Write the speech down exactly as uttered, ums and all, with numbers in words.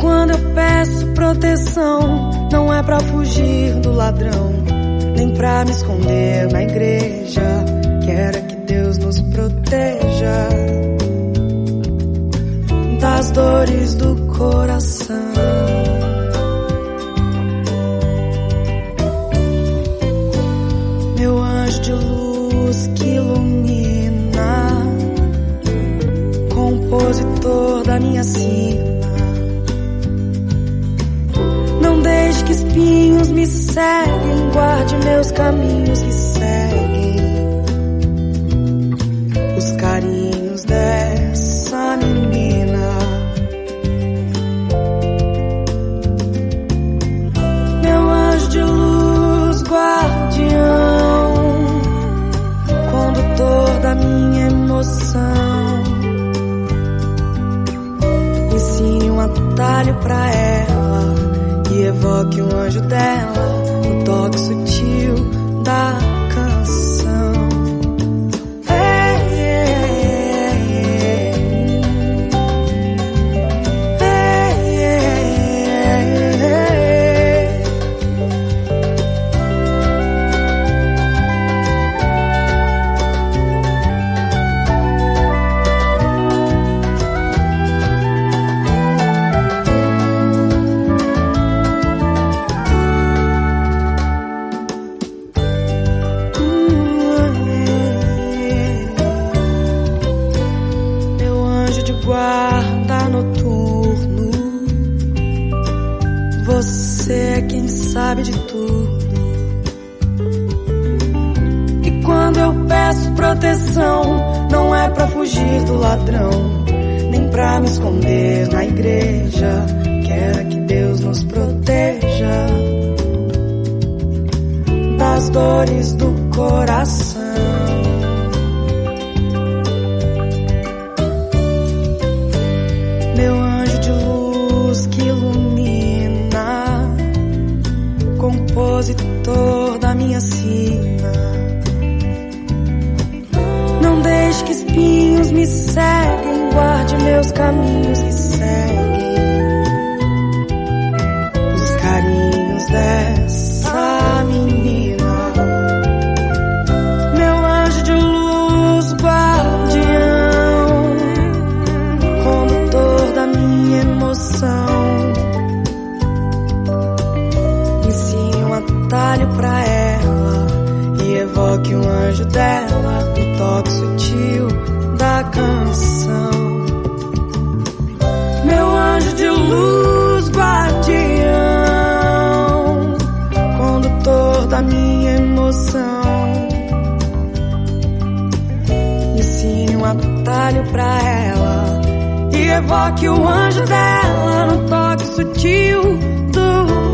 quando eu peço proteção, não é pra fugir do ladrão, nem pra me esconder na igreja. Quero que Deus nos proteja das dores do coração. Meu anjo de luz que ilumina, compositor da minha sina, não deixe que espinhos me seguem, guarde meus caminhos que seguem os carinhos dessa menina. Meu anjo de luz guardião, condutor da minha emoção, ensine um atalho pra ela e evoque o anjo dela no toque sutil da canção. Hey, hey, hey. Hey, hey, hey. Guarda noturno, você é quem sabe de tudo. E quando eu peço proteção, não é pra fugir do ladrão, nem pra me esconder na igreja. Quero que Deus nos proteja das dores do coração. Meu anjo de luz que ilumina, compositor da minha sina, não deixe que espinhos me seguem, guarde meus caminhos que seguem os carinhos dessa menina. Meu anjo de luz guardião, condutor da minha emoção, ensine um atalho pra ela e evoque o anjo dela no toque sutil da canção. Meu anjo de luz guardião, condutor da minha emoção, ensine um atalho pra ela e evoque o anjo dela no toque sutil do